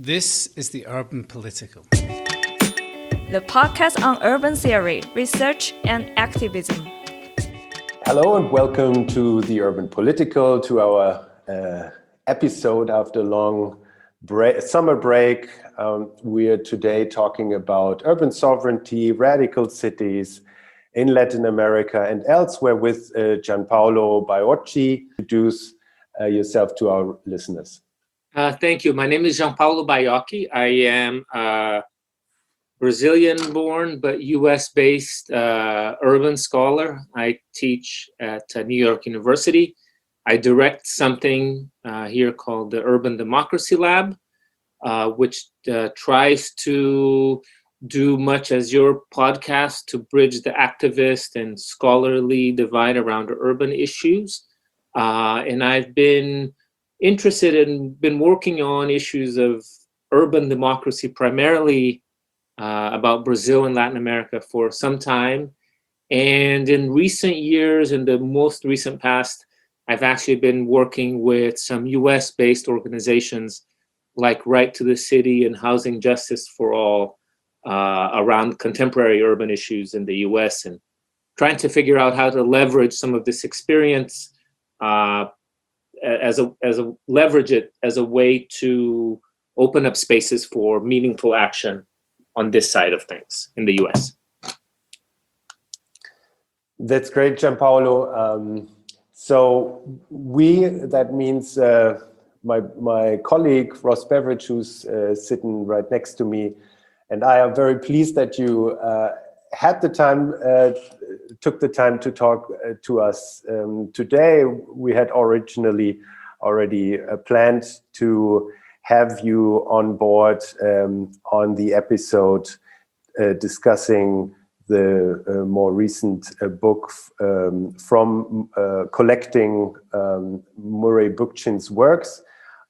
This is the Urban Political, the podcast on urban theory, research, and activism. Hello and welcome to the Urban Political, to our episode after a long summer break. We are today talking about urban sovereignty, radical cities in Latin America and elsewhere with Gianpaolo Baiocchi. Introduce yourself to our listeners. Thank you. My name is Gianpaolo Baiocchi. I am a Brazilian-born but U.S.-based urban scholar. I teach at New York University. I direct something here called the Urban Democracy Lab, which tries to do much as your podcast to bridge the activist and scholarly divide around urban issues. And I've been interested and been working on issues of urban democracy, primarily about Brazil and Latin America for some time. And in recent years, in the most recent past, I've actually been working with some US-based organizations like Right to the City and Housing Justice for All around contemporary urban issues in the US, and trying to figure out how to leverage some of this experience leverage it as a way to open up spaces for meaningful action on this side of things in the US. That's great, Gianpaolo. That means my colleague Ross Beveridge, who's sitting right next to me, and I are very pleased that you took the time to talk to us today. We had originally already planned to have you on board on the episode discussing the more recent book from collecting Murray Bookchin's works.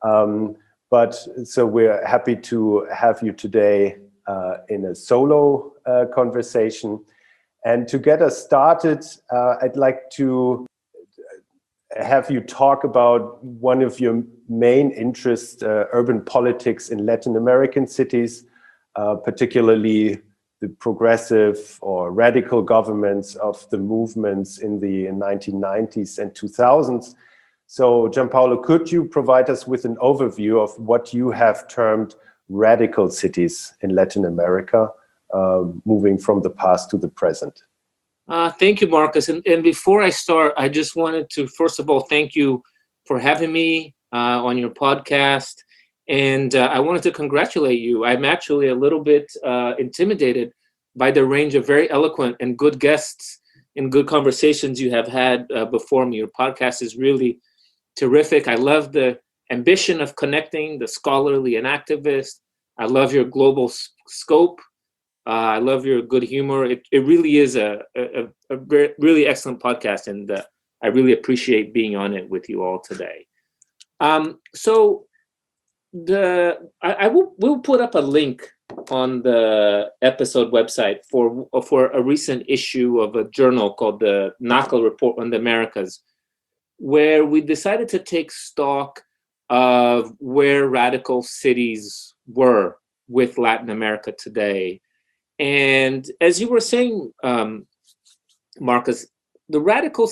So we're happy to have you today in a solo conversation. And to get us started, I'd like to have you talk about one of your main interests, urban politics in Latin American cities, particularly the progressive or radical governments of the movements in the 1990s and 2000s. So, Gianpaolo, could you provide us with an overview of what you have termed radical cities in Latin America, moving from the past to the present? Thank you, Marcus. And before I start, I just wanted to, first of all, thank you for having me on your podcast. And I wanted to congratulate you. I'm actually a little bit intimidated by the range of very eloquent and good guests and good conversations you have had before me. Your podcast is really terrific. I love the ambition of connecting the scholarly and activist. I love your global scope. I love your good humor. It really is a really excellent podcast, and I really appreciate being on it with you all today. We'll put up a link on the episode website for a recent issue of a journal called the NACL Report on the Americas, where we decided to take stock of where radical cities were with Latin America today. And as you were saying, Marcus, the radical,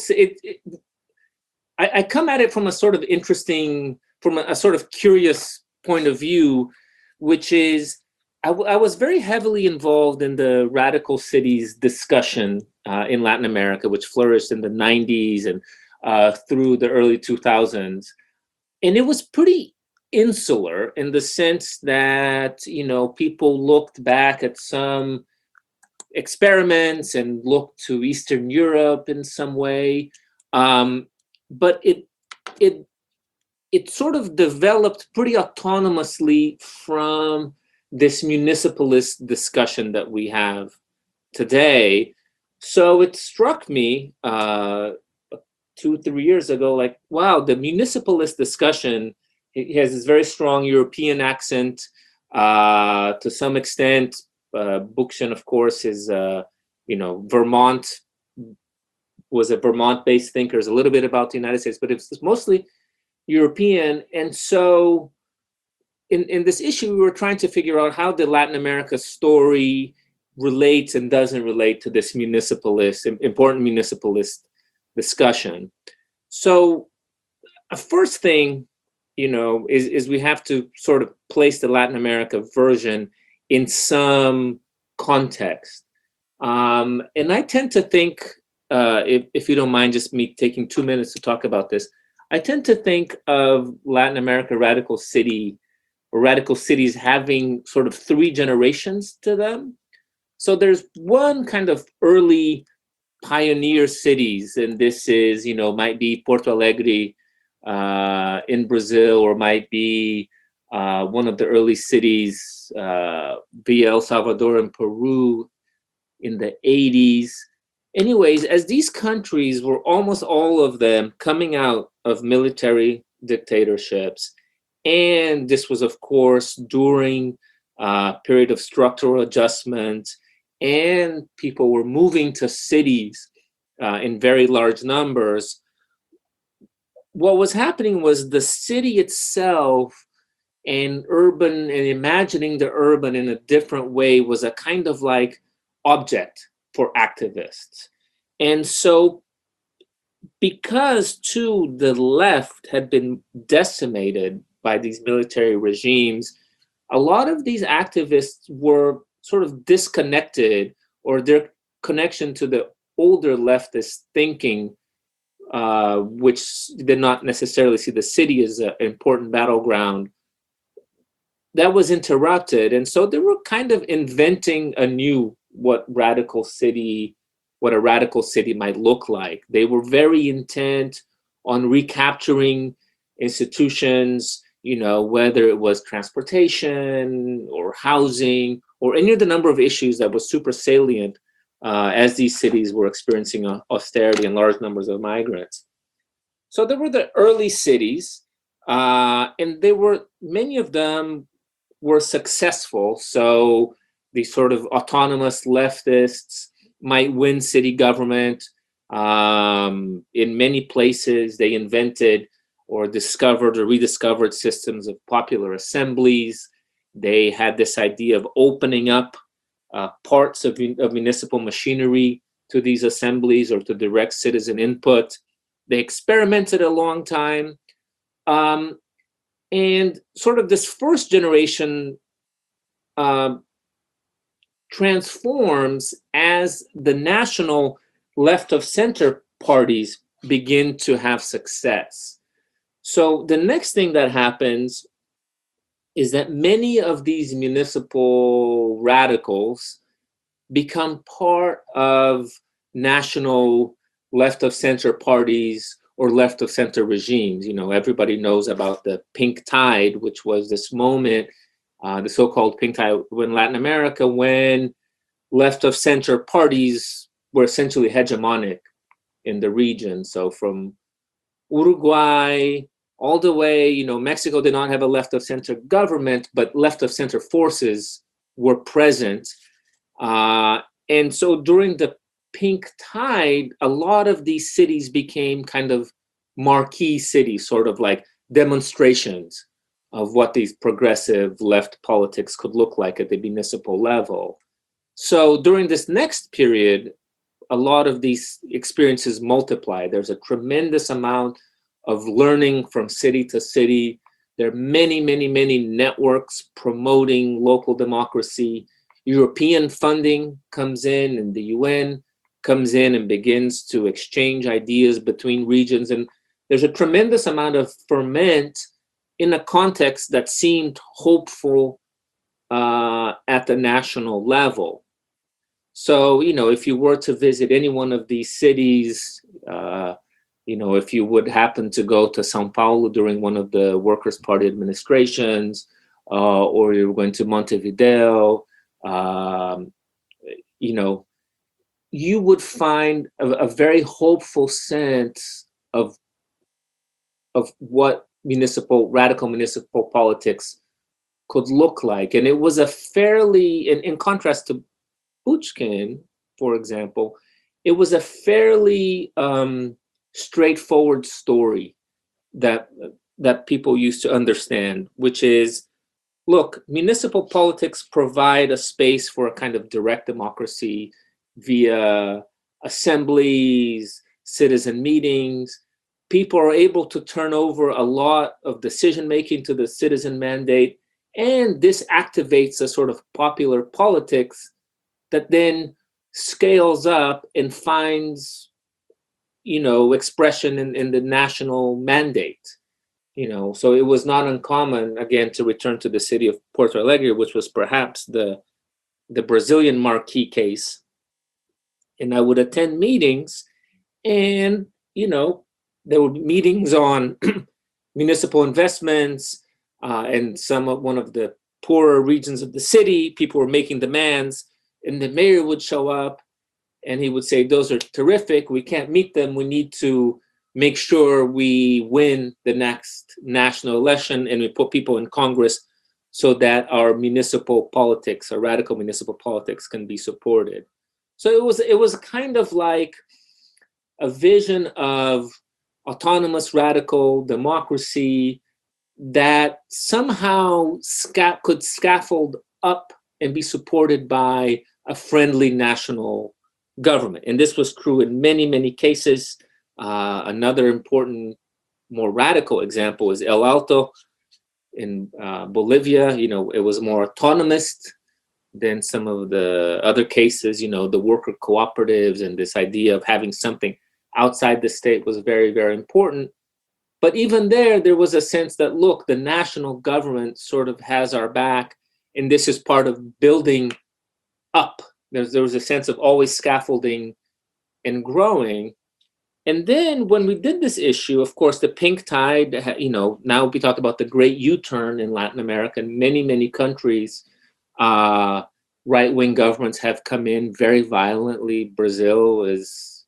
I come at it from a sort of interesting, from a sort of curious point of view, which is I was very heavily involved in the radical cities discussion in Latin America, which flourished in the 90s and through the early 2000s. And it was pretty insular in the sense that, people looked back at some experiments and looked to Eastern Europe in some way. But it sort of developed pretty autonomously from this municipalist discussion that we have today. So it struck me 2-3 years ago, like, wow, the municipalist discussion, it has this very strong European accent. To some extent, Bookchin, of course, is, Vermont, was a Vermont-based thinker. It's a little bit about the United States, but it's mostly European. And so in this issue, we were trying to figure out how the Latin America story relates and doesn't relate to this important municipalist discussion. So a first thing, is we have to sort of place the Latin America version in some context. And I tend to think, if you don't mind just me taking 2 minutes to talk about this, I tend to think of Latin America radical cities having sort of 3 generations to them. So there's one kind of early pioneer cities, and this is, might be Porto Alegre in Brazil, or might be one of the early cities, via El Salvador in Peru in the 80s. Anyways, as these countries were almost all of them coming out of military dictatorships, and this was, of course, during a period of structural adjustment, and people were moving to cities in very large numbers. What was happening was the city itself and imagining the urban in a different way was a kind of like object for activists. And so, because too the left had been decimated by these military regimes, a lot of these activists were sort of disconnected, or their connection to the older leftist thinking, which did not necessarily see the city as an important battleground, that was interrupted. And so they were kind of inventing anew what a radical city might look like. They were very intent on recapturing institutions, whether it was transportation or housing or any of the number of issues that was super salient as these cities were experiencing austerity and large numbers of migrants. So there were the early cities, and many of them were successful. So these sort of autonomous leftists might win city government. In many places, they invented or discovered or rediscovered systems of popular assemblies. They had this idea of opening up parts of municipal machinery to these assemblies or to direct citizen input. They experimented a long time. And sort of this first generation transforms as the national left of center parties begin to have success. So the next thing that happens is that many of these municipal radicals become part of national left of center parties or left of center regimes. Everybody knows about the pink tide, which was this moment, the so-called pink tide in Latin America, when left of center parties were essentially hegemonic in the region. So from Uruguay all the way, Mexico did not have a left of center government, but left of center forces were present. And so during the pink tide, a lot of these cities became kind of marquee cities, sort of like demonstrations of what these progressive left politics could look like at the municipal level. So during this next period, a lot of these experiences multiply. There's a tremendous amount of learning from city to city. There are many, many, many networks promoting local democracy. European funding comes in, and the UN comes in and begins to exchange ideas between regions. And there's a tremendous amount of ferment in a context that seemed hopeful at the national level. So, if you were to visit any one of these cities, if you would happen to go to Sao Paulo during one of the Workers' Party administrations, or you're going to Montevideo, you would find a very hopeful sense of what radical municipal politics could look like. And it was a fairly, in contrast to Puchkin, for example, it was a fairly straightforward story that people used to understand, which is look, municipal politics provide a space for a kind of direct democracy via assemblies, citizen meetings. People are able to turn over a lot of decision-making to the citizen mandate, and this activates a sort of popular politics that then scales up and finds, expression in the national mandate. So it was not uncommon, again, to return to the city of Porto Alegre, which was perhaps the Brazilian marquee case. And I would attend meetings, and, there were meetings on municipal investments, and one of the poorer regions of the city. People were making demands, and the mayor would show up and he would say, those are terrific. We can't meet them. We need to make sure we win the next national election, and we put people in Congress so that our municipal politics, our radical municipal politics, can be supported. So it was kind of like a vision of autonomous radical democracy that somehow could scaffold up and be supported by a friendly national government. And this was true in many, many cases. Another important, more radical example is El Alto in Bolivia. It was more autonomous than some of the other cases. The worker cooperatives and this idea of having something outside the state was very, very important. But even there was a sense that, look, the national government sort of has our back, and this is part of building up. There was a sense of always scaffolding and growing. And then when we did this issue, of course, the pink tide, now we talk about the great U-turn in Latin America. In many, many countries, right-wing governments have come in very violently. Brazil is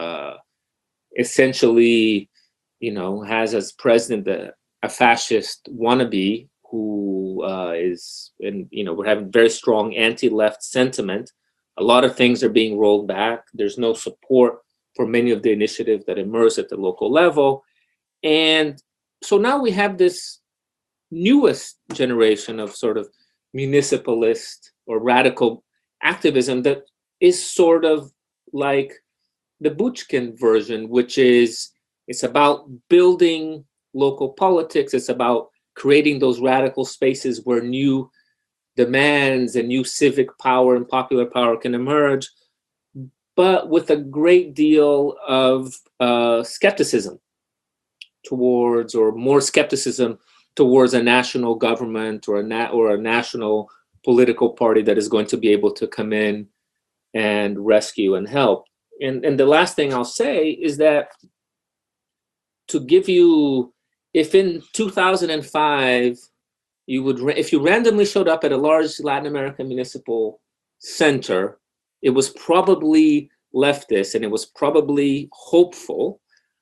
essentially, has as president a fascist wannabe who we're having very strong anti-left sentiment. A lot of things are being rolled back. There's no support for many of the initiatives that emerge at the local level. And so now we have this newest generation of sort of municipalist or radical activism that is sort of like the Buchkin version, which is, it's about building local politics. It's about creating those radical spaces where new demands and new civic power and popular power can emerge, but with a great deal of skepticism towards, or more skepticism towards, a national government or a national political party that is going to be able to come in and rescue and help. And the last thing I'll say is that, to give you, if in 2005, if you randomly showed up at a large Latin American municipal center, it was probably leftist and it was probably hopeful.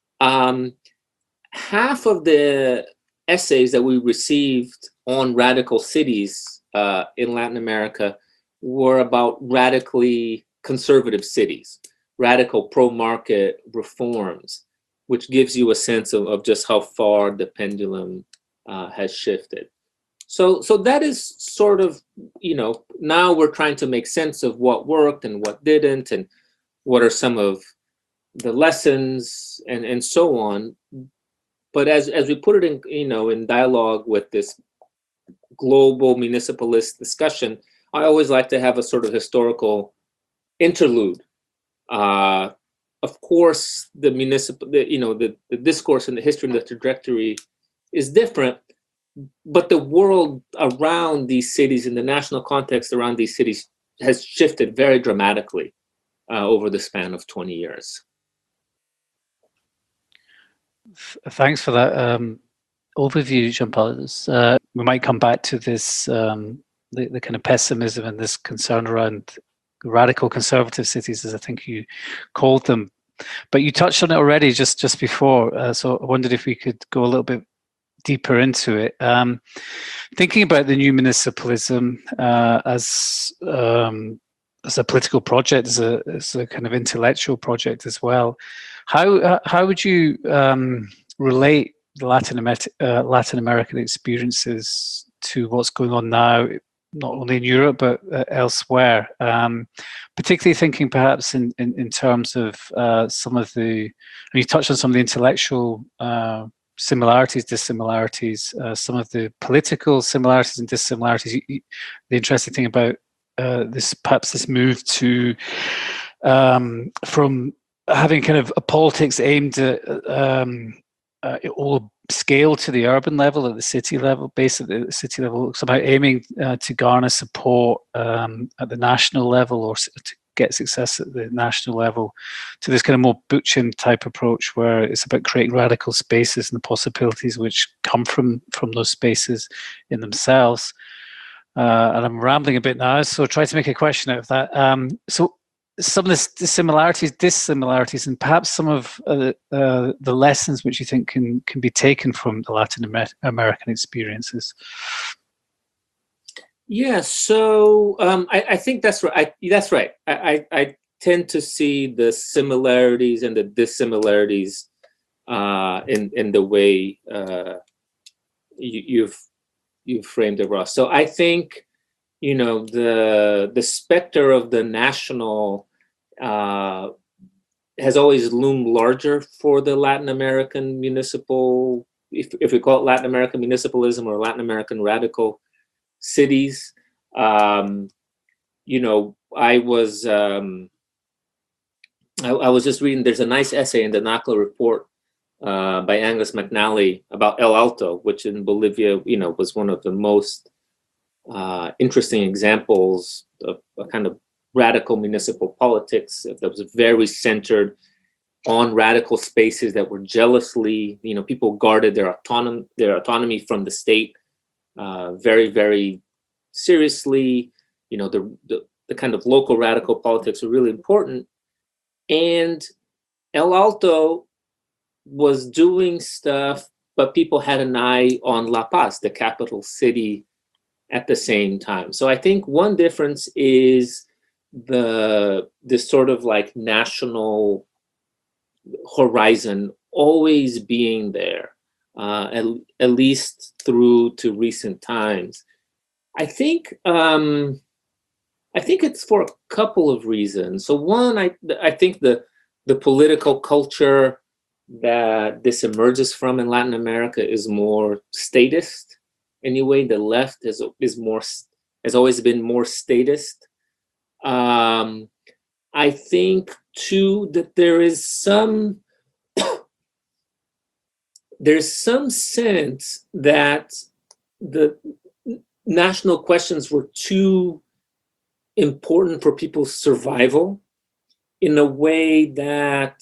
Half of the essays that we received on radical cities in Latin America were about radically conservative cities, radical pro-market reforms, which gives you a sense of just how far the pendulum has shifted. So that is sort of, now we're trying to make sense of what worked and what didn't, and what are some of the lessons and so on. But as we put it in, in dialogue with this global municipalist discussion, I always like to have a sort of historical interlude. Of course, the discourse and the history and the trajectory is different, but the world around these cities, in the national context around these cities, has shifted very dramatically over the span of 20 years. Thanks for that overview, Jean-Paul. We might come back to this, the kind of pessimism and this concern around radical conservative cities, as I think you called them. But you touched on it already just before, so I wondered if we could go a little bit deeper into it. Thinking about the new municipalism as a political project, as a kind of intellectual project as well, how would you relate the Latin American experiences to what's going on now, not only in Europe but elsewhere. Particularly thinking perhaps in terms of some of the, and you touched on some of the intellectual similarities, dissimilarities, some of the political similarities and dissimilarities. The interesting thing about this move to from having kind of a politics aimed at all scale to the urban level, at the city level, based at the city level, somehow aiming to garner support at the national level, or to get success at the national level, to this kind of more Bookchin type approach where it's about creating radical spaces and the possibilities which come from those spaces in themselves. And I'm rambling a bit now, so try to make a question out of that. So some of the similarities, dissimilarities, and perhaps some of the lessons which you think can be taken from the Latin American experiences. Yeah, so I think that's right. That's right. I tend to see the similarities and the dissimilarities in the way you've framed it, Ross. So I think, the specter of the national has always loomed larger for the Latin American municipal, if we call it Latin American municipalism or Latin American radical cities. I was just reading, there's a nice essay in the NACLA report by Angus McNally about El Alto, which in Bolivia, was one of the most interesting examples of a kind of radical municipal politics that was very centered on radical spaces that were jealously, people guarded their autonomy from the state very, very seriously. The kind of local radical politics were really important. And El Alto was doing stuff, but people had an eye on La Paz, the capital city, at the same time. So I think one difference is this sort of like national horizon always being there, at least through to recent times. I think it's for a couple of reasons. So one, I think the political culture that this emerges from in Latin America is more statist. Anyway, the left has always been more statist. I think too that there's some sense that the national questions were too important for people's survival, in a way that,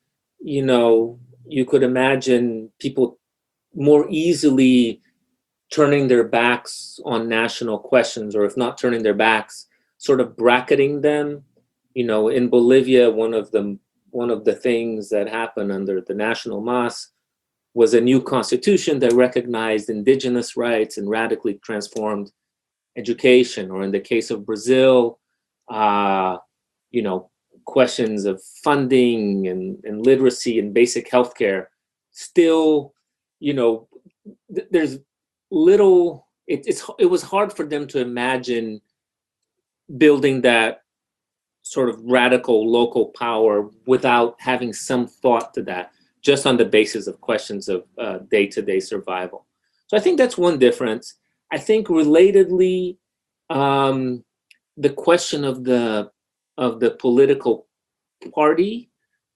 you could imagine people more easily turning their backs on national questions, or if not turning their backs, sort of bracketing them. In Bolivia, one of the things that happened under the National MAS was a new constitution that recognized indigenous rights and radically transformed education. Or in the case of Brazil, questions of funding and literacy and basic healthcare still, there's little. It was hard for them to imagine building that sort of radical local power without having some thought to that, just on the basis of questions of day-to-day survival. So I think that's one difference. I think relatedly, the question of the political party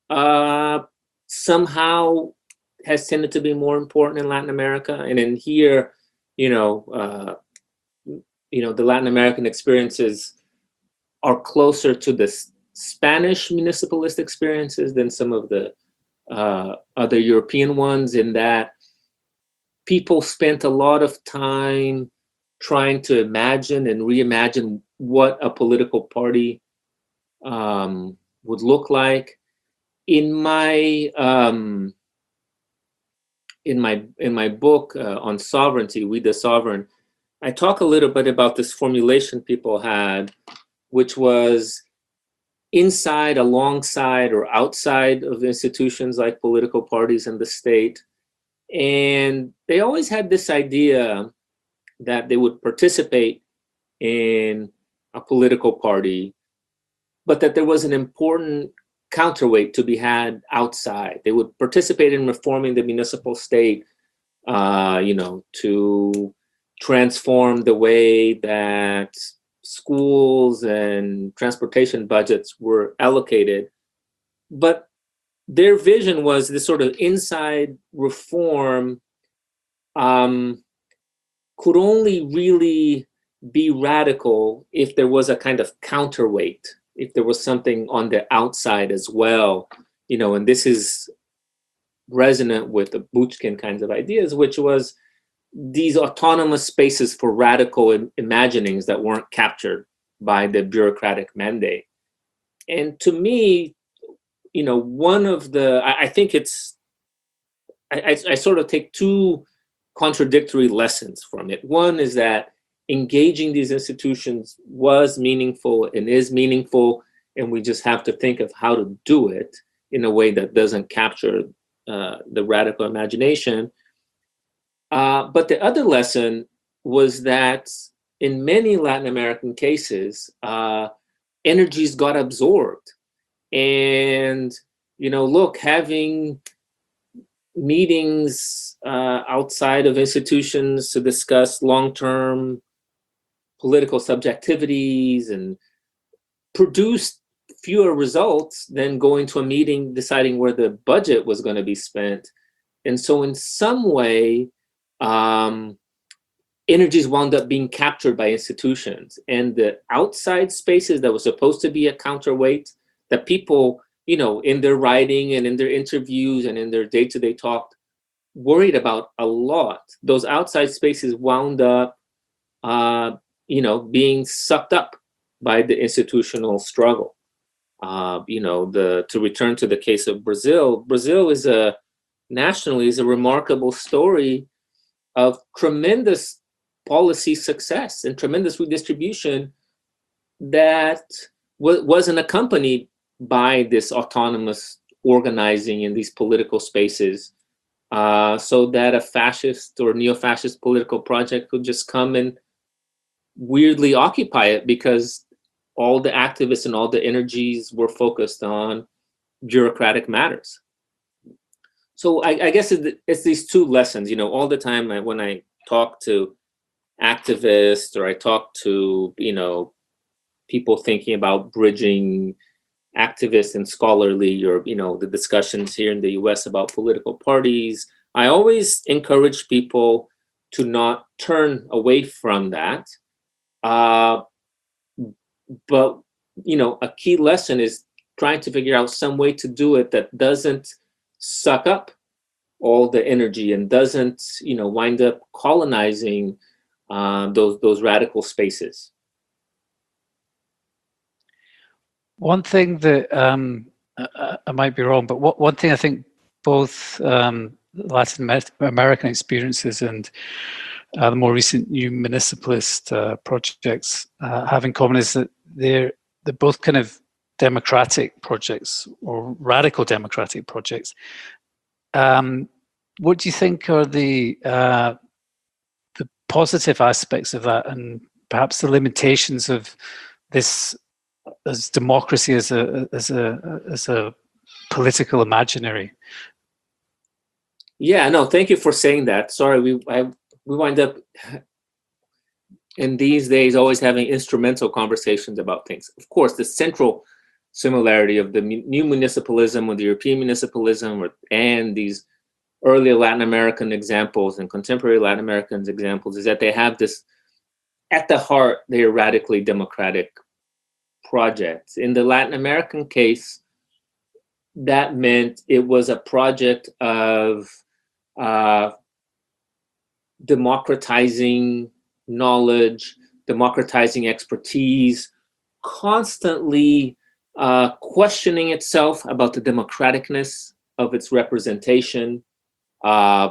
somehow has tended to be more important in Latin America. And in here, the Latin American experiences are closer to the Spanish municipalist experiences than some of the other European ones, in that people spent a lot of time trying to imagine and reimagine what a political party would look like. In my book on sovereignty, We the Sovereign, I talk a little bit about this formulation people had, which was inside, alongside, or outside of institutions like political parties and the state. And they always had this idea that they would participate in a political party, but that there was an important counterweight to be had outside. They would participate in reforming the municipal state, to transform the way that schools and transportation budgets were allocated. But their vision was this sort of inside reform could only really be radical if there was a kind of counterweight, if there was something on the outside as well, and this is resonant with the Bootkin kinds of ideas, which was these autonomous spaces for radical imaginings that weren't captured by the bureaucratic mandate. And to me, one of the, I think it's, I sort of take two contradictory lessons from it. One is that engaging these institutions was meaningful and is meaningful, and we just have to think of how to do it in a way that doesn't capture the radical imagination. But the other lesson was that in many Latin American cases, energies got absorbed. And, having meetings outside of institutions to discuss long-term political subjectivities and produced fewer results than going to a meeting deciding where the budget was going to be spent. And so in some way, energies wound up being captured by institutions, and the outside spaces that was supposed to be a counterweight that people, in their writing and in their interviews and in their day-to-day talk worried about a lot. Those outside spaces wound up, being sucked up by the institutional struggle. To return to the case of Brazil, Brazil is nationally a remarkable story of tremendous policy success and tremendous redistribution that wasn't accompanied by this autonomous organizing in these political spaces, so that a fascist or neo-fascist political project could just come and weirdly occupy it because all the activists and all the energies were focused on bureaucratic matters. So I guess it's these two lessons, all the time when I talk to activists or I talk to, people thinking about bridging activists and scholarly or, the discussions here in the US about political parties, I always encourage people to not turn away from that. But, a key lesson is trying to figure out some way to do it that doesn't suck up all the energy and doesn't, wind up colonizing those radical spaces. One thing that I might be wrong, but one thing I think both Latin American experiences and the more recent new municipalist projects have in common is that they're both kind of democratic projects or radical democratic projects. What do you think are the positive aspects of that, and perhaps the limitations of this as democracy as a political imaginary? Yeah, no, thank you for saying that. Sorry, we wind up in these days always having instrumental conversations about things. Of course, the central similarity of the new municipalism with the European municipalism and these early Latin American examples and contemporary Latin American examples is that they have this, at the heart, they are radically democratic projects. In the Latin American case, that meant it was a project of democratizing knowledge, democratizing expertise, constantly questioning itself about the democraticness of its representation. I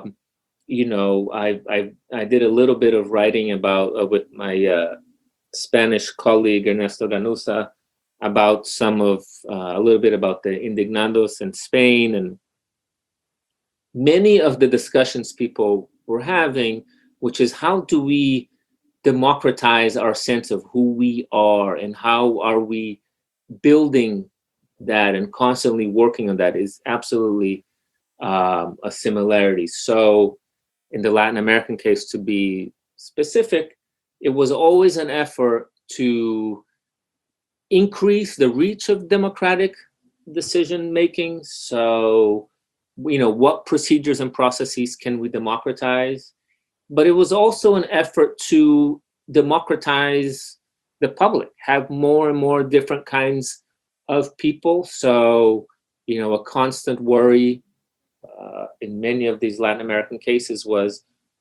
did a little bit of writing about with my Spanish colleague Ernesto Ganuza about a little bit about the indignados in Spain, and many of the discussions people were having, which is how do we democratize our sense of who we are and how are we building that and constantly working on that is absolutely a similarity. So in the Latin American case, to be specific, it was always an effort to increase the reach of democratic decision making. So, what procedures and processes can we democratize? But it was also an effort to democratize the public, have more and more different kinds of people. So, a constant worry in many of these Latin American cases was,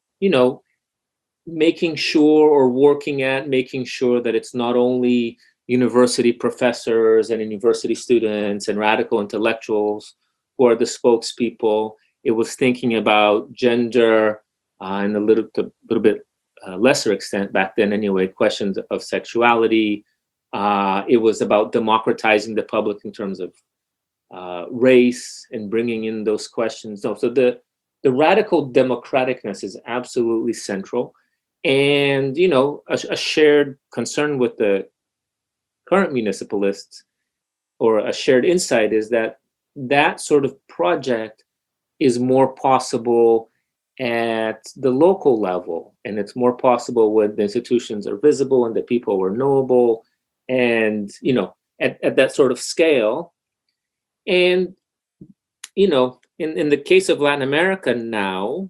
making sure or working at making sure that it's not only university professors and university students and radical intellectuals who are the spokespeople. It was thinking about gender and a little bit lesser extent back then anyway, questions of sexuality. It was about democratizing the public in terms of race and bringing in those questions. So the radical democraticness is absolutely central. And, a shared concern with the current municipalists, or a shared insight, is that sort of project is more possible at the local level, and it's more possible when the institutions are visible and the people are knowable, and at that sort of scale. And in the case of Latin America now,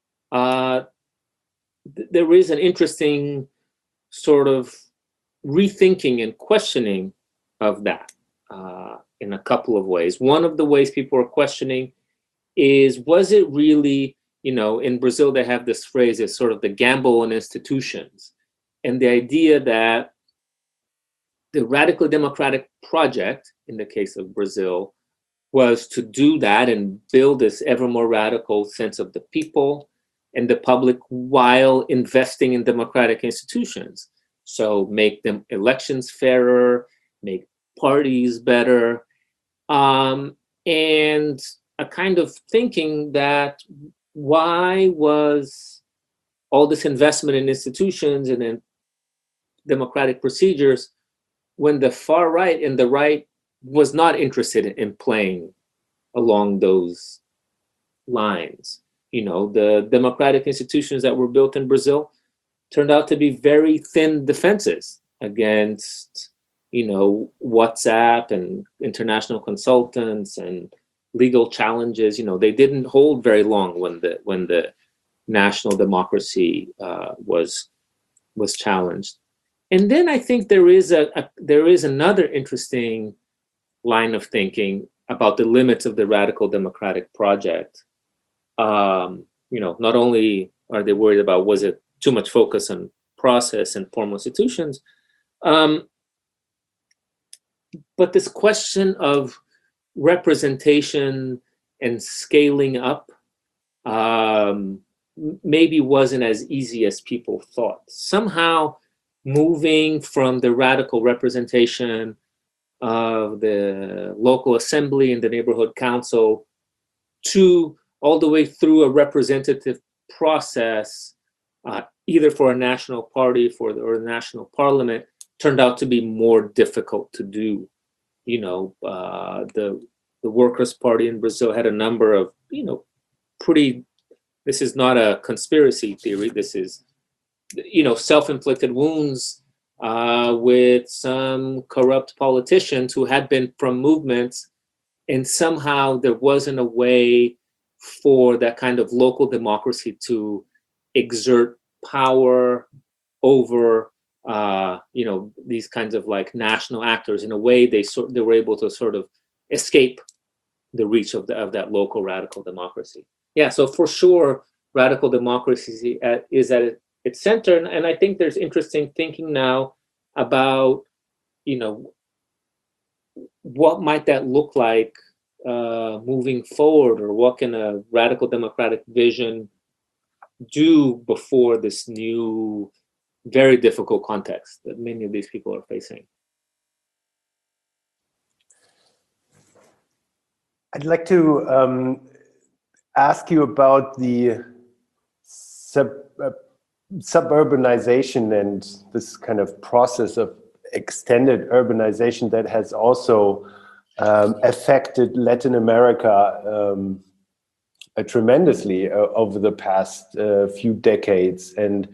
there is an interesting sort of rethinking and questioning of that in a couple of ways. One of the ways people are questioning is, was it really, in Brazil, they have this phrase, it's sort of the gamble on institutions. And the idea that the radical democratic project, in the case of Brazil, was to do that and build this ever more radical sense of the people and the public while investing in democratic institutions. So make them elections fairer, make parties better, and a kind of thinking that why was all this investment in institutions and in democratic procedures when the far right and the right was not interested in playing along those lines? The democratic institutions that were built in Brazil turned out to be very thin defenses against, WhatsApp and international consultants and legal challenges. They didn't hold very long when the national democracy was challenged. And then I think there is another interesting line of thinking about the limits of the radical democratic project. Not only are they worried about, was it too much focus on process and formal institutions, but this question of representation and scaling up maybe wasn't as easy as people thought. Somehow moving from the radical representation of the local assembly and the neighborhood council to all the way through a representative process, either for a national party or the national parliament, turned out to be more difficult to do. The Workers' Party in Brazil had a number of, this is not a conspiracy theory, this is, self-inflicted wounds with some corrupt politicians who had been from movements, and somehow there wasn't a way for that kind of local democracy to exert power over these kinds of like national actors. In a way, they were able to sort of escape the reach of that local radical democracy. Yeah, so for sure, radical democracy is at its center, and I think there's interesting thinking now about what might that look like moving forward, or what can a radical democratic vision do before this new, very difficult context that many of these people are facing. I'd like to ask you about the suburbanization and this kind of process of extended urbanization that has also affected Latin America tremendously over the past few decades, and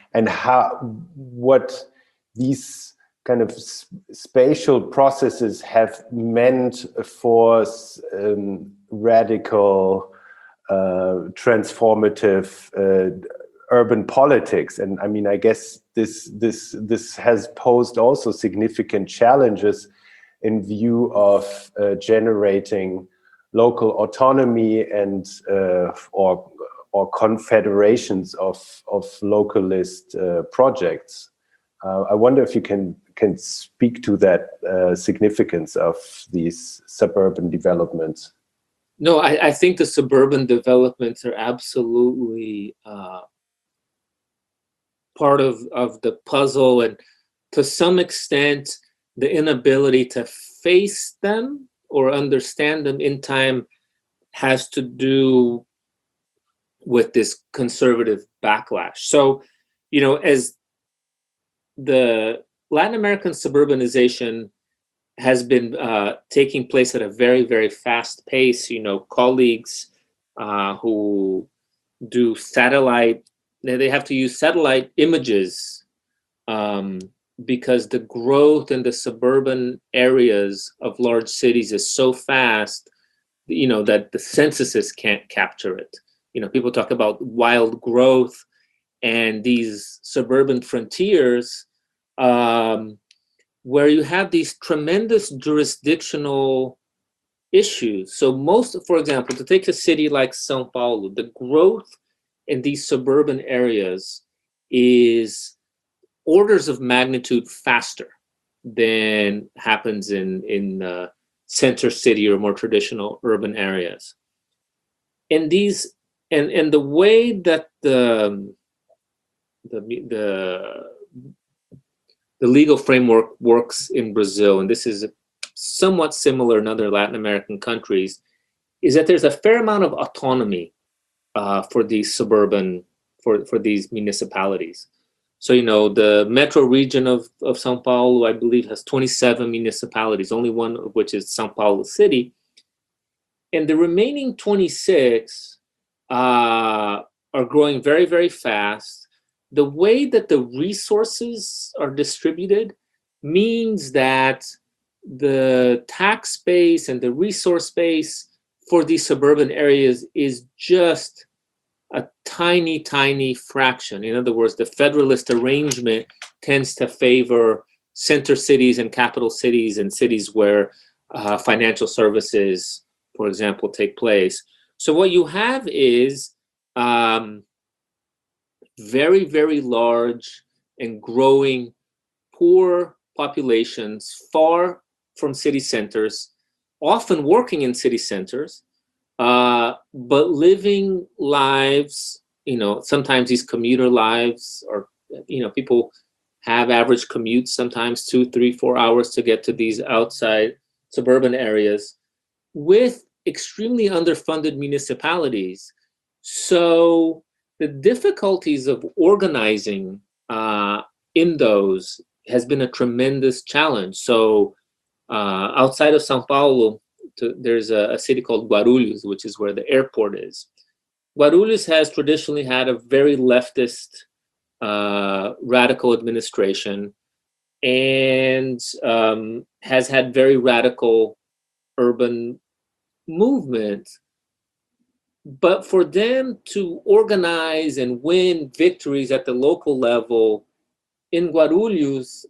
what these kind of spatial processes have meant for radical, transformative urban politics. And I mean, I guess this has posed also significant challenges in view of generating local autonomy and or confederations of localist projects. I wonder if you can speak to that significance of these suburban developments. No, I think the suburban developments are absolutely part of the puzzle, and to some extent, the inability to face them or understand them in time has to do with this conservative backlash. So, as the Latin American suburbanization has been taking place at a very, very fast pace, colleagues who do satellite, they have to use satellite images because the growth in the suburban areas of large cities is so fast, that the censuses can't capture it. People talk about wild growth and these suburban frontiers where you have these tremendous jurisdictional issues. So for example, to take a city like São Paulo, the growth in these suburban areas is orders of magnitude faster than happens in center city or more traditional urban areas. And and the way that the legal framework works in Brazil, and this is somewhat similar in other Latin American countries, is that there's a fair amount of autonomy for these for these municipalities. So, the metro region of São Paulo, I believe, has 27 municipalities, only one of which is São Paulo City. And the remaining 26 are growing very, very fast. The way that the resources are distributed means that the tax base and the resource base for these suburban areas is just a tiny, tiny fraction. In other words, the federalist arrangement tends to favor center cities and capital cities and cities where financial services, for example, take place. So what you have is very, very large and growing poor populations far from city centers, often working in city centers, but living lives, sometimes these commuter lives, or, people have average commutes, sometimes 2, 3, 4 hours to get to these outside suburban areas with extremely underfunded municipalities. So the difficulties of organizing in those has been a tremendous challenge. So outside of São Paulo, there's a city called Guarulhos, which is where the airport is. Guarulhos has traditionally had a very leftist, radical administration, and has had very radical urban movement. But for them to organize and win victories at the local level in Guarulhos,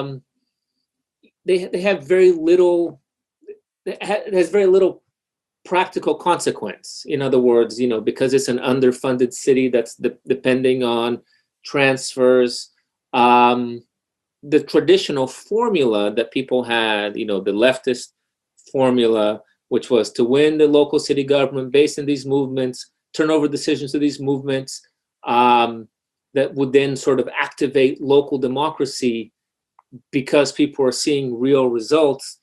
they have very little. It has very little practical consequence. In other words, because it's an underfunded city that's depending on transfers, the traditional formula that people had, the leftist formula, which was to win the local city government based on these movements, turn over decisions to these movements, that would then sort of activate local democracy because people are seeing real results,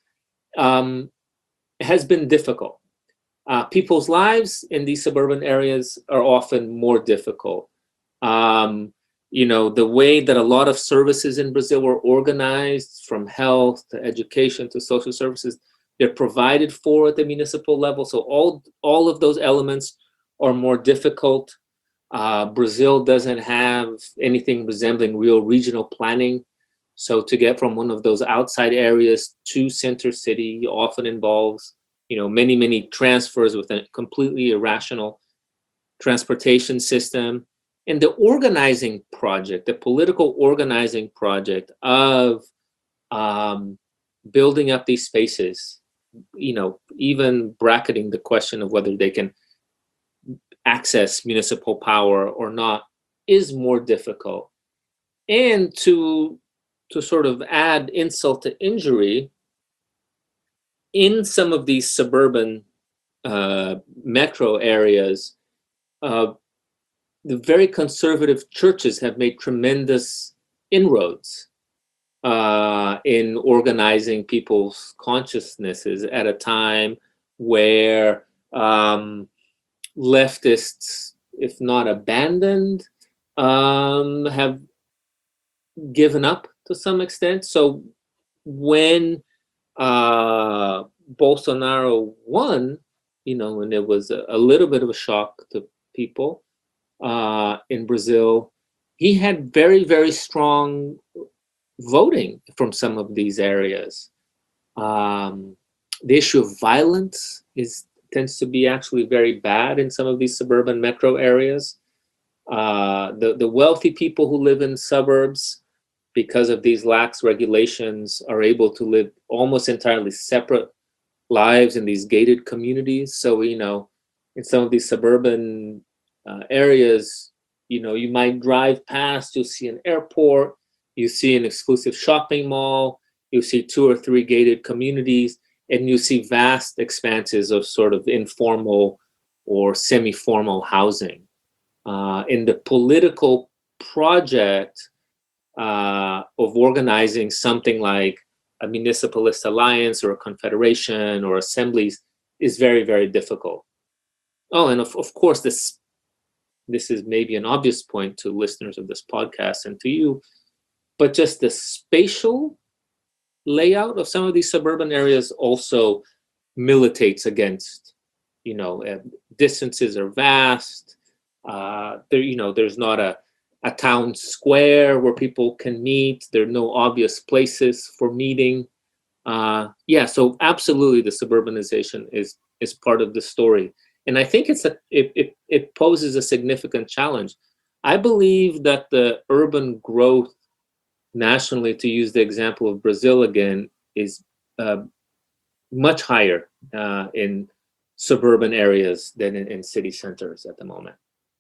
has been difficult. People's lives in these suburban areas are often more difficult. the way that a lot of services in Brazil were organized, from health to education to social services, they're provided for at the municipal level. So all of those elements are more difficult. Brazil doesn't have anything resembling real regional planning. So to get from one of those outside areas to center city often involves, many, many transfers with a completely irrational transportation system. And the organizing project, the political organizing project of building up these spaces, even bracketing the question of whether they can access municipal power or not, is more difficult. And to sort of add insult to injury, in some of these suburban metro areas, the very conservative churches have made tremendous inroads in organizing people's consciousnesses at a time where leftists, if not abandoned, have given up to some extent. So when Bolsonaro won, and it was a little bit of a shock to people in Brazil, he had very, very strong voting from some of these areas. The issue of violence tends to be actually very bad in some of these suburban metro areas. The wealthy people who live in suburbs, because of these lax regulations, are able to live almost entirely separate lives in these gated communities. So, in some of these suburban areas, you might drive past, you'll see an airport, you see an exclusive shopping mall, you see 2 or 3 gated communities, and you see vast expanses of sort of informal or semi-formal housing. In the political project of organizing something like a municipalist alliance or a confederation or assemblies is very, very difficult. Oh, and of course, this is maybe an obvious point to listeners of this podcast and to you, but just the spatial layout of some of these suburban areas also militates against, distances are vast. There's not a town square where people can meet. There are no obvious places for meeting. So absolutely, the suburbanization is part of the story, and I think it poses a significant challenge. I believe that the urban growth nationally, to use the example of Brazil again, is much higher in suburban areas than in city centers at the moment.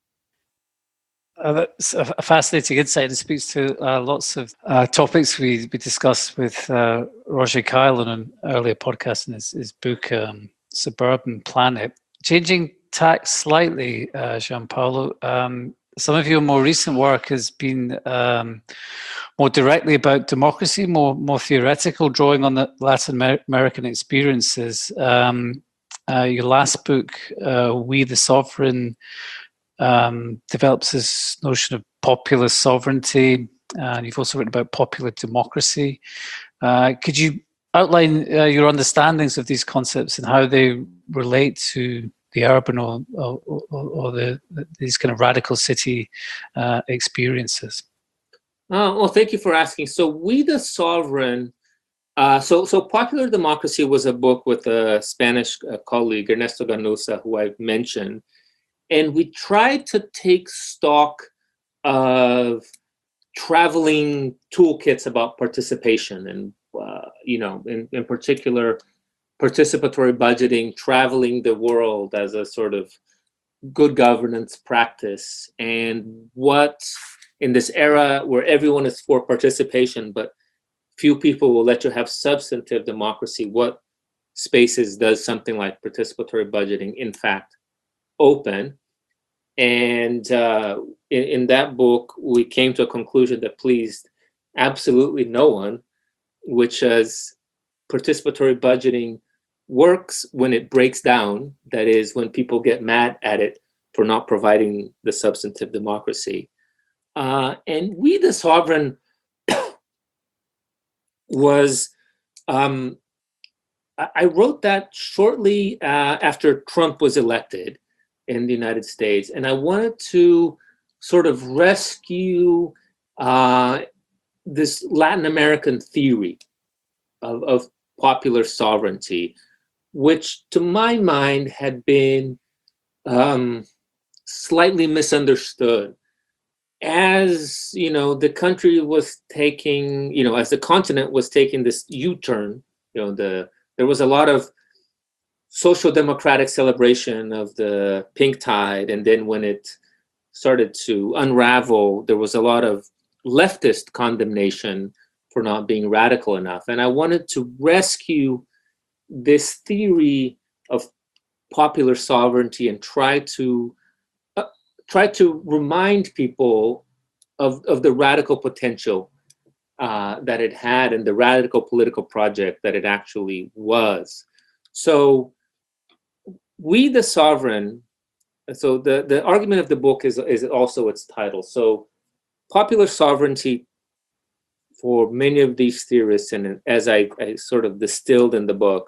That's a fascinating insight. It speaks to lots of topics we discussed with Roger Kyle on an earlier podcast in his book, Suburban Planet. Changing tack slightly, Gianpaolo, some of your more recent work has been more directly about democracy, more theoretical, drawing on the Latin American experiences. Your last book, We the Sovereign, develops this notion of populist sovereignty, and you've also written about popular democracy. Could you outline your understandings of these concepts and how they relate to the urban or these kind of radical city experiences? Well, thank you for asking. So, We the Sovereign. So Popular Democracy was a book with a Spanish colleague, Ernesto Ganuza, who I've mentioned. And we tried to take stock of traveling toolkits about participation and, in particular, participatory budgeting, traveling the world as a sort of good governance practice. And what, in this era where everyone is for participation, but few people will let you have substantive democracy, what spaces does something like participatory budgeting in fact open? And in that book, we came to a conclusion that pleased absolutely no one, which is participatory budgeting works when it breaks down. That is, when people get mad at it for not providing the substantive democracy. And We the Sovereign was, I wrote that shortly after Trump was elected in the United States. And I wanted to sort of rescue this Latin American theory of popular sovereignty, which to my mind had been slightly misunderstood. As the country was taking, as the continent was taking this U-turn, there was a lot of social democratic celebration of the pink tide, and then when it started to unravel, there was a lot of leftist condemnation for not being radical enough. And I wanted to rescue this theory of popular sovereignty and try to remind people of the radical potential that it had and the radical political project that it actually was. So We the Sovereign, so the argument of the book is also its title. So popular sovereignty, for many of these theorists, and as I sort of distilled in the book,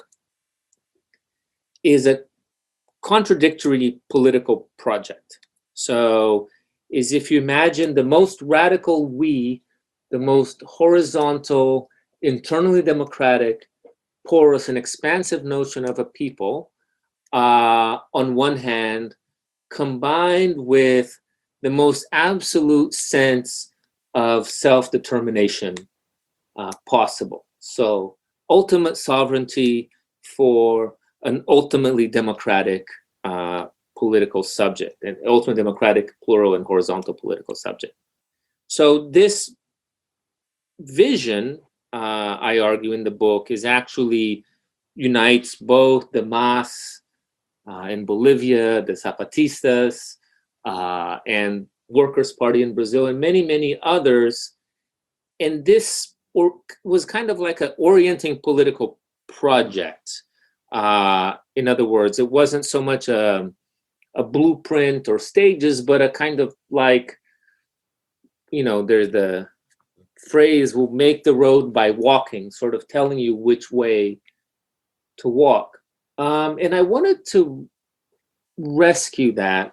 is a contradictory political project. So is if you imagine the most radical we, the most horizontal, internally democratic, porous and expansive notion of a people, on one hand, combined with the most absolute sense of self-determination possible. So ultimate sovereignty for an ultimately democratic political subject, an ultimately democratic, plural, and horizontal political subject. So this vision, I argue in the book, is actually unites both the MAS in Bolivia, the Zapatistas, and Workers' Party in Brazil, and many, many others. And this was kind of like an orienting political project. In other words, it wasn't so much a blueprint or stages, but a kind of like, there's the phrase, we'll make the road by walking, sort of telling you which way to walk. And I wanted to rescue that,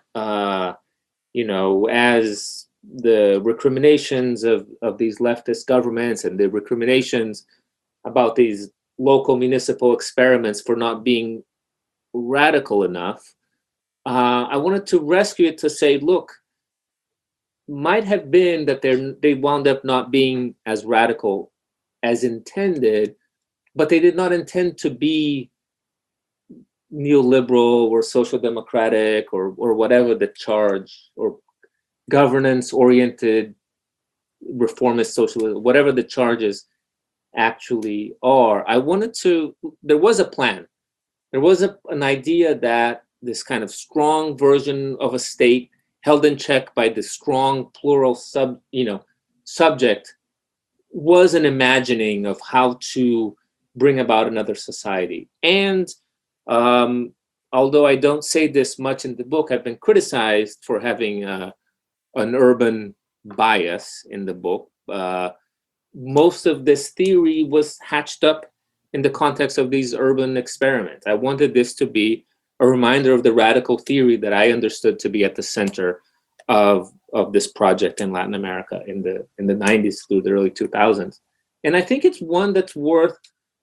as the recriminations of these leftist governments and the recriminations about these local municipal experiments for not being radical enough. I wanted to rescue it to say, look, might have been that they wound up not being as radical as intended, but they did not intend to be neoliberal or social democratic or whatever the charge, or governance-oriented reformist socialism, whatever the charges actually are. There was a plan. There was an idea that this kind of strong version of a state held in check by the strong plural subject was an imagining of how to bring about another society. And although I don't say this much in the book, I've been criticized for having an urban bias in the book. Most of this theory was hatched up in the context of these urban experiments. I wanted this to be a reminder of the radical theory that I understood to be at the center of this project in Latin America in the 90s through the early 2000s. And I think it's one that's worth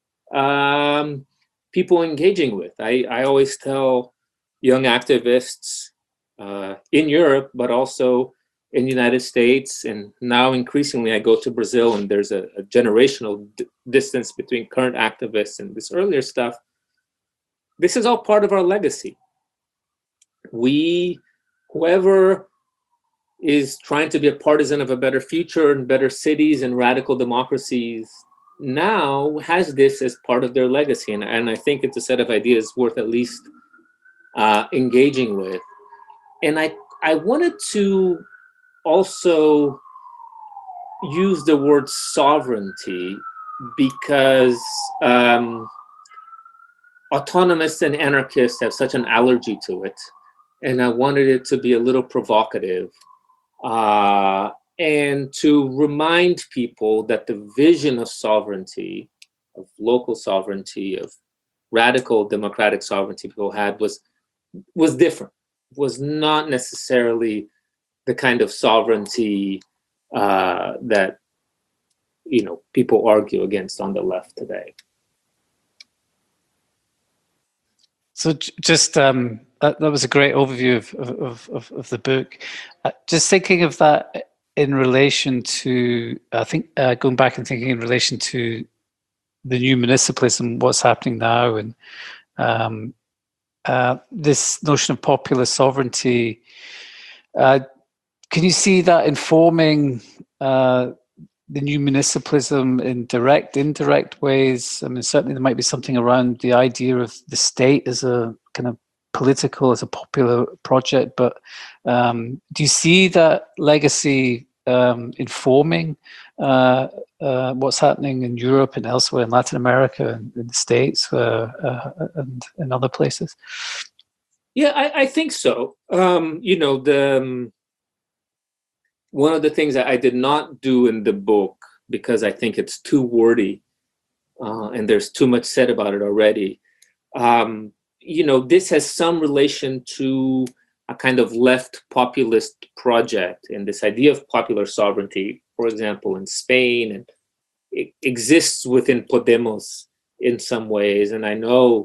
people engaging with. I always tell young activists in Europe, but also in the United States, and now increasingly I go to Brazil, and there's a generational distance between current activists and this earlier stuff. This is all part of our legacy. Whoever is trying to be a partisan of a better future and better cities and radical democracies now has this as part of their legacy. And I think it's a set of ideas worth at least engaging with. And I wanted to also use the word sovereignty because autonomists and anarchists have such an allergy to it. And I wanted it to be a little provocative. and to remind people that the vision of sovereignty, of local sovereignty, of radical democratic sovereignty people had was different, was not necessarily the kind of sovereignty that people argue against on the left today. So just that was a great overview of the book. Just thinking of that in relation to, I think going back and thinking in relation to the new municipalism, what's happening now, and this notion of popular sovereignty. Can you see that informing the new municipalism in direct, indirect ways? I mean, certainly there might be something around the idea of the state as a kind of political, as a popular project, but do you see that legacy informing what's happening in Europe and elsewhere in Latin America and in the States and in other places? Yeah, I think so. One of the things that I did not do in the book, because I think it's too wordy and there's too much said about it already, this has some relation to a kind of left populist project and this idea of popular sovereignty, for example, in Spain, and it exists within Podemos in some ways. And I know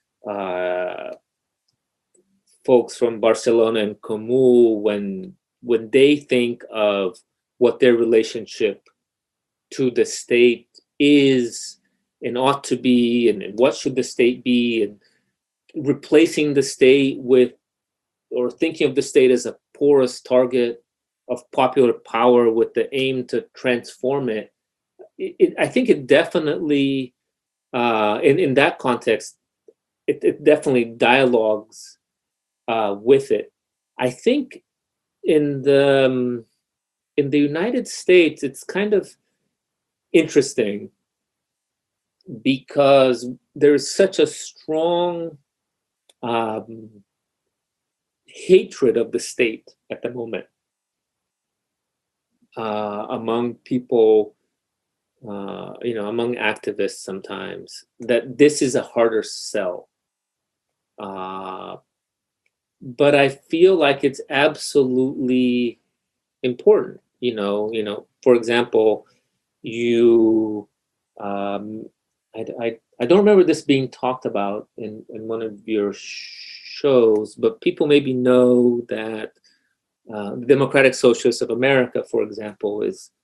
folks from Barcelona and Comú, when they think of what their relationship to the state is and ought to be, and what should the state be, and replacing the state with, or thinking of the state as a porous target of popular power with the aim to transform it, I think it definitely, in that context, it definitely dialogues with it. I think in the United States, it's kind of interesting because there's such a strong hatred of the state at the moment among people, among activists sometimes, that this is a harder sell. But I feel like it's absolutely important. For example, I don't remember this being talked about in one of your shows, but people maybe know that the Democratic Socialists of America, for example,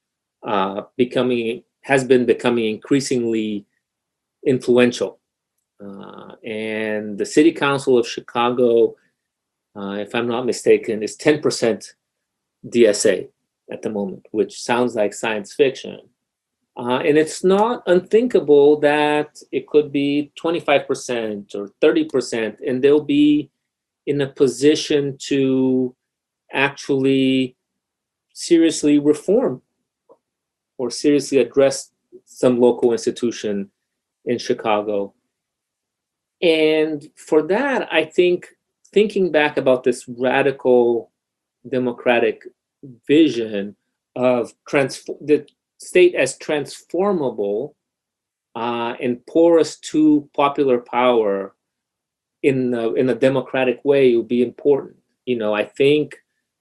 has been becoming increasingly influential. And the City Council of Chicago, if I'm not mistaken, is 10% DSA at the moment, which sounds like science fiction. And it's not unthinkable that it could be 25% or 30%, and they'll be in a position to actually seriously reform or seriously address some local institution in Chicago. And for that, I think thinking back about this radical democratic vision of the state as transformable and porous to popular power in a democratic way would be important. I think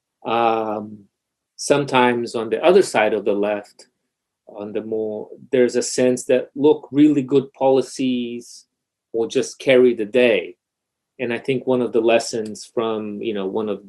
sometimes on the other side of the left, there's a sense that, look, really good policies will just carry the day. And I think one of the lessons from, one of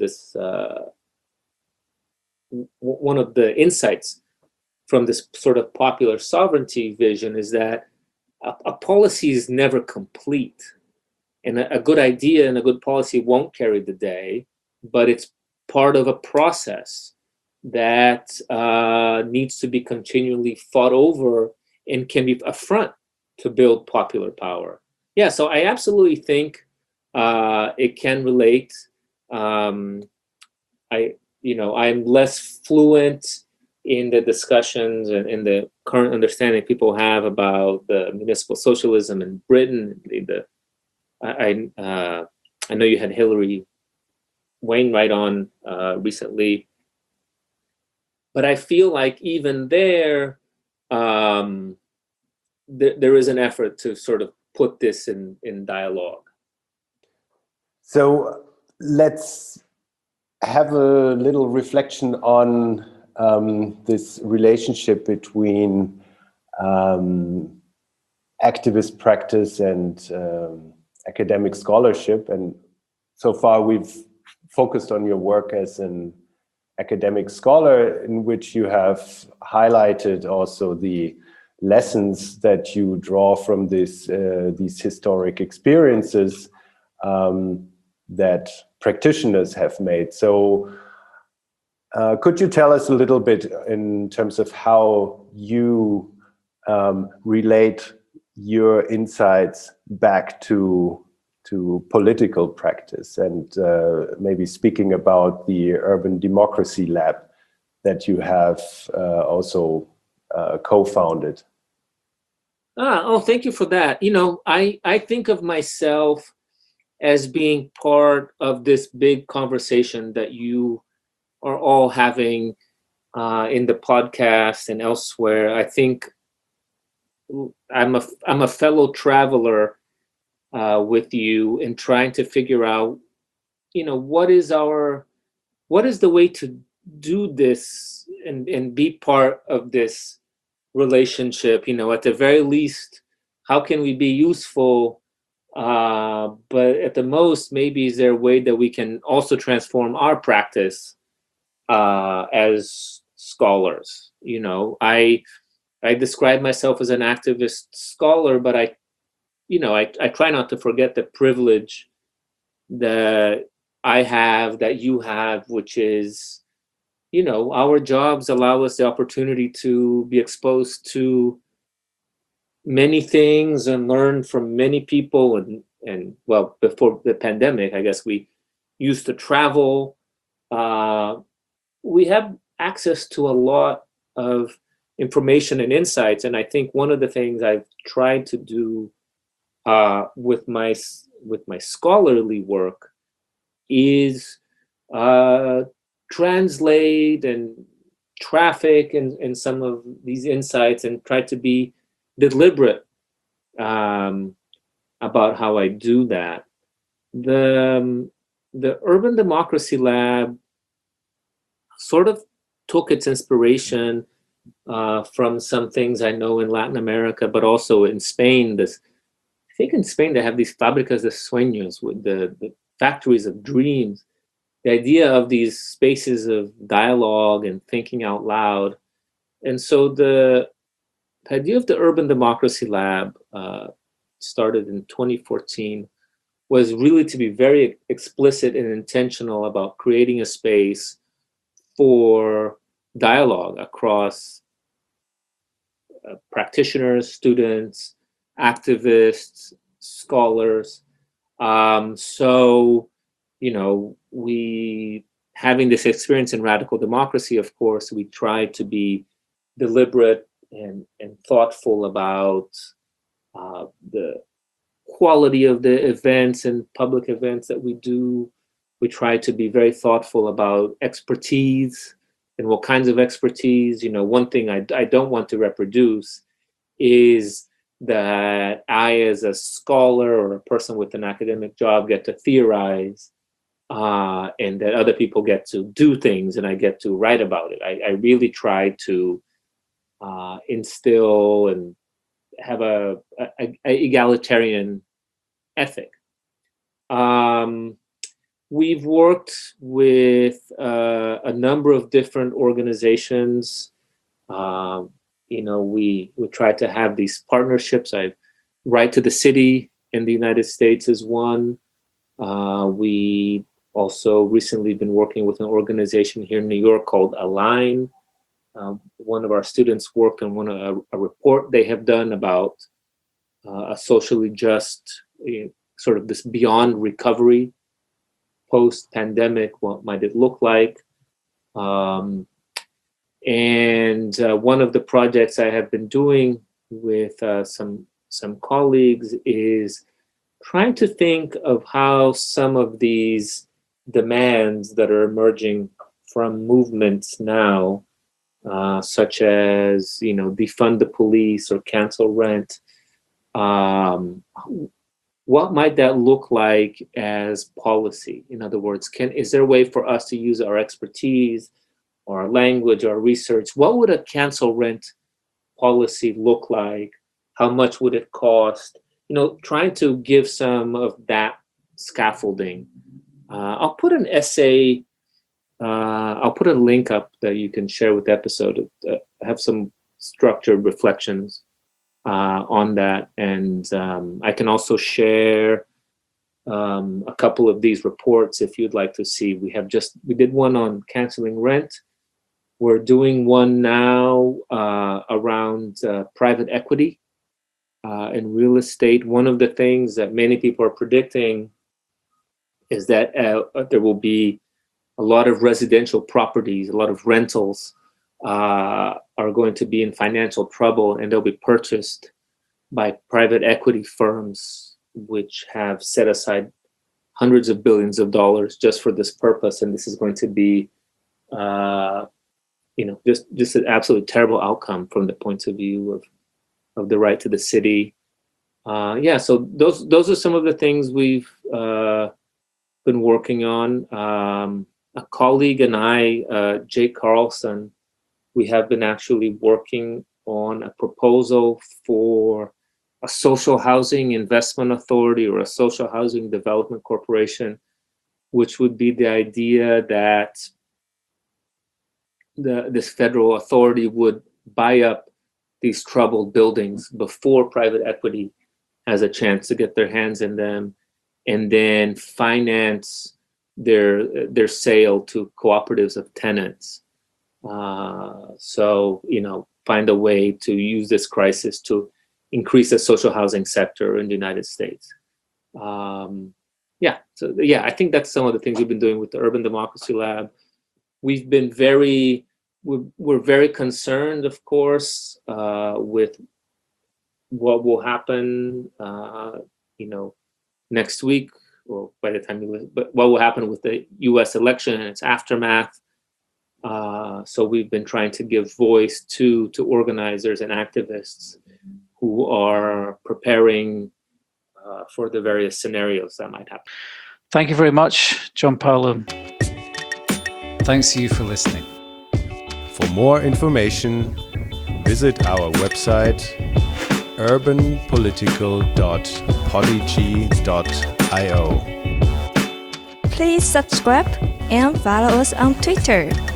the insights from this sort of popular sovereignty vision is that a policy is never complete. And a good idea and a good policy won't carry the day, but it's part of a process that needs to be continually fought over and can be a front to build popular power. Yeah, so I absolutely think it can relate. I'm less fluent in the discussions and in the current understanding people have about the municipal socialism in Britain. I know you had Hillary Wainwright on recently. But I feel like even there, there is an effort to sort of put this in dialogue. So let's have a little reflection on this relationship between activist practice and academic scholarship. And so far we've focused on your work as an academic scholar, in which you have highlighted also the lessons that you draw from these historic experiences that practitioners have made. So could you tell us a little bit in terms of how you relate your insights back to political practice, and maybe speaking about the Urban Democracy Lab that you have also co-founded? Thank you for that. I think of myself as being part of this big conversation that you are all having in the podcast and elsewhere. I think I'm a fellow traveler with you in trying to figure out, what is the way to do this and be part of this relationship. At the very least, how can we be useful? But at the most, maybe is there a way that we can also transform our practice as scholars? I describe myself as an activist scholar, but I try not to forget the privilege that I have, that you have, which is, our jobs allow us the opportunity to be exposed to many things and learn from many people. And well, before the pandemic, I guess we used to travel. We have access to a lot of information and insights. And I think one of the things I've tried to do with my scholarly work is translate and traffic in some of these insights and try to be deliberate about how I do that. The Urban Democracy Lab sort of took its inspiration from some things I know in Latin America, but also in Spain. I think in Spain they have these fábricas de sueños, with the factories of dreams. The idea of these spaces of dialogue and thinking out loud. And so the idea of the Urban Democracy Lab started in 2014, was really to be very explicit and intentional about creating a space for dialogue across practitioners, students, activists, scholars. So, we, having this experience in radical democracy, of course, we try to be deliberate and thoughtful about the quality of the events and public events that we do. We try to be very thoughtful about expertise and what kinds of expertise. One thing I don't want to reproduce is that I, as a scholar or a person with an academic job, get to theorize, and that other people get to do things and I get to write about it. I really try to instill and have a egalitarian ethic. We've worked with a number of different organizations. We try to have these partnerships. Right to the City in the United States is one. We also recently been working with an organization here in New York called Align. One of our students worked on a report they have done about a socially just, sort of this beyond recovery, post-pandemic, what might it look like? And one of the projects I have been doing with some colleagues is trying to think of how some of these demands that are emerging from movements now such as, defund the police or cancel rent. What might that look like as policy? In other words, is there a way for us to use our expertise or our language or research? What would a cancel rent policy look like? How much would it cost? Trying to give some of that scaffolding. I'll put an essay, I'll put a link up that you can share with the episode. Have some structured reflections on that. And I can also share a couple of these reports if you'd like to see. We did one on canceling rent. We're doing one now around private equity in real estate. One of the things that many people are predicting is that there will be a lot of residential properties, a lot of rentals are going to be in financial trouble, and they'll be purchased by private equity firms, which have set aside hundreds of billions of dollars just for this purpose. And this is going to be, just an absolutely terrible outcome from the point of view of the right to the city. So those are some of the things we've been working on. A colleague and I, Jake Carlson, we have been actually working on a proposal for a social housing investment authority or a social housing development corporation, which would be the idea that this federal authority would buy up these troubled buildings before private equity has a chance to get their hands in them, and then finance their sale to cooperatives of tenants. Find a way to use this crisis to increase the social housing sector in the United States. I think that's some of the things we've been doing with the Urban Democracy Lab. We're very concerned, of course, with what will happen, next week, or by the time but what will happen with the U.S. election and its aftermath. So we've been trying to give voice to organizers and activists who are preparing for the various scenarios that might happen. Thank you very much, Gianpaolo. Thanks to you for listening. For more information, visit our website urbanpolitical.podigy.io. Please subscribe and follow us on Twitter.